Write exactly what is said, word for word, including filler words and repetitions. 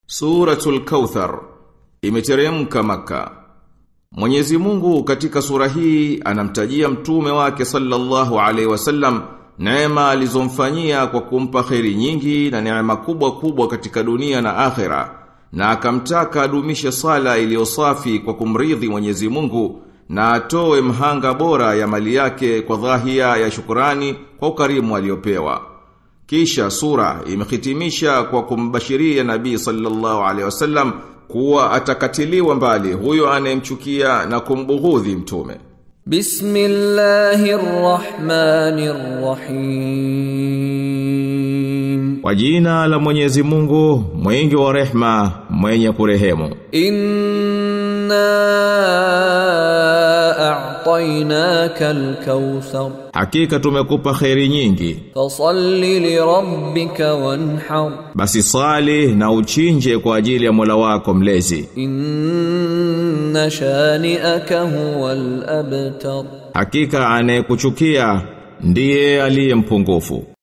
Suratul Kauthar imeteremka Makka. Mwenyezi Mungu katika sura hii anamtajia mtume wake sallallahu alaihi wasallam neema alizomfanyia kwa kumpa kheri nyingi na neema kubwa kubwa katika dunia na akhera, na akamtaka adumishe sala iliyosafi kwa kumridhi Mwenyezi Mungu na atoe mhanga bora ya mali yake kwa dhahia ya shukrani kwa ukarimu aliopewa. Kisha sura imehitimisha kwa kumbashiria Nabii sallallahu alaihi wasallam kuwa atakatiliwa mbali huyo anayemchukia na kumbughudhi mtume. Bismillahirrahmanirrahim. Kwa jina la Mwenyezi Mungu, mwingi wa rehema, mwenye kurehemu. Inna a'tainaka al-kauthar. Hakika tumekupa khairi nyingi. Fasalli li rabbika wanhar. Basi sali na uchinje kwa ajili ya Mola wako mlezi. Inna shani'aka huwal abtar. Hakika anayekuchukia ndiye aliye mpungufu.